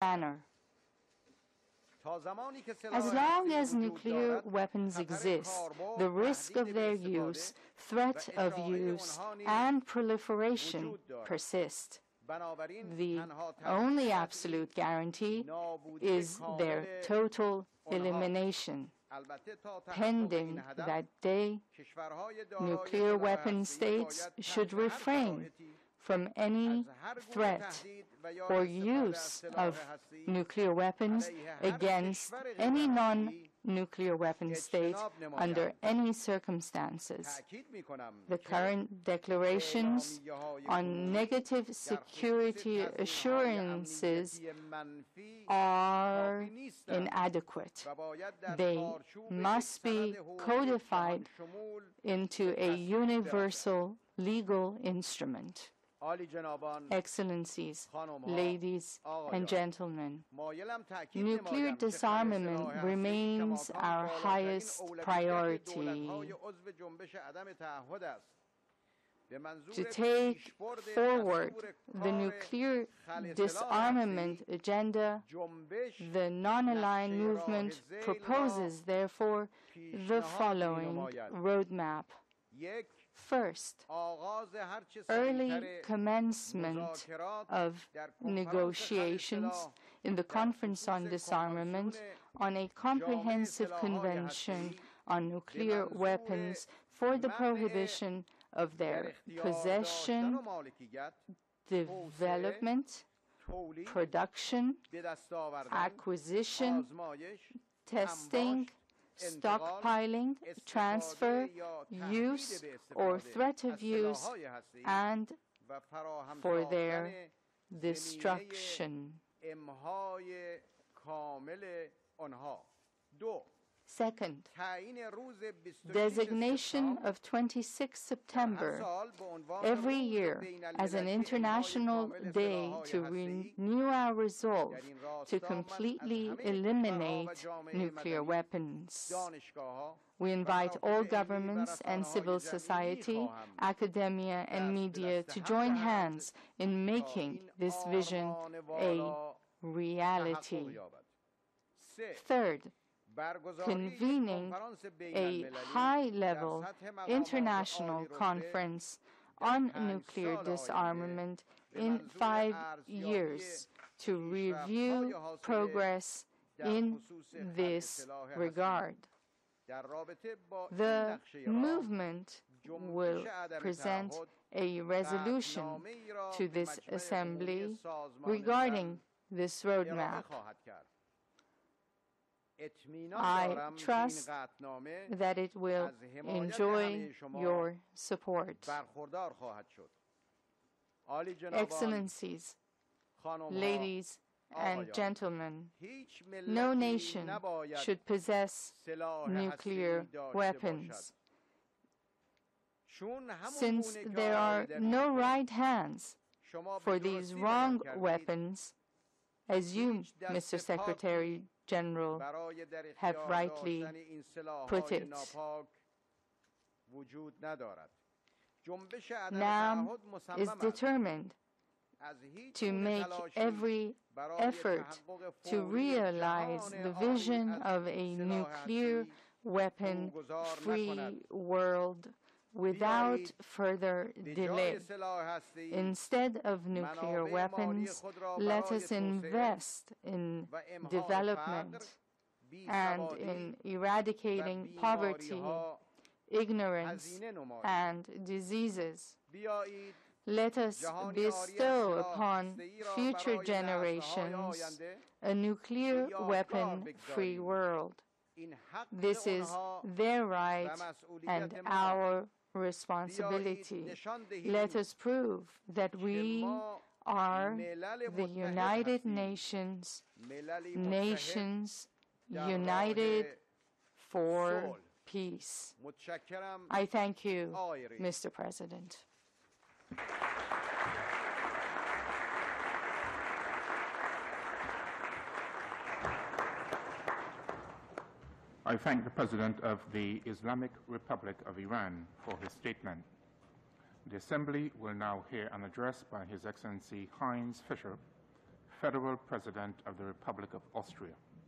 manner. As long as nuclear weapons exist, the risk of their use, threat of use, and proliferation persist. The only absolute guarantee is their total elimination. Pending that day, nuclear weapon states should refrain from any threat or use of nuclear weapons against any non-nuclear weapon state under any circumstances. The current declarations on negative security assurances are inadequate. They must be codified into a universal legal instrument. Excellencies, ladies and gentlemen, nuclear disarmament remains our highest priority. To take forward the nuclear disarmament agenda, the non-aligned movement proposes, therefore, the following roadmap. First, early commencement of negotiations in the Conference on Disarmament on a comprehensive convention on nuclear weapons for the prohibition of their possession, development, production, acquisition, testing, stockpiling, transfer, use, or threat of use, and for their destruction. Second, designation of 26 September every year as an international day to renew our resolve to completely eliminate nuclear weapons. We invite all governments and civil society, academia, and media to join hands in making this vision a reality. Third, convening a high-level international conference on nuclear disarmament in 5 years to review progress in this regard. The movement will present a resolution to this Assembly regarding this roadmap. I trust that it will enjoy your support. Excellencies, ladies and gentlemen, no nation should possess nuclear weapons. Since there are no right hands for these wrong weapons, as you, Mr. Secretary General, have rightly put it. NAM is determined to make every effort to realize the vision of a nuclear weapon-free world without further delay. Instead of nuclear weapons, let us invest in development and in eradicating poverty, ignorance, and diseases. Let us bestow upon future generations a nuclear weapon-free world. This is their right and our responsibility. Let us prove that we are the United Nations, nations united for peace. I thank you, Mr. President. I thank the President of the Islamic Republic of Iran for his statement. The Assembly will now hear an address by His Excellency Heinz Fischer, Federal President of the Republic of Austria.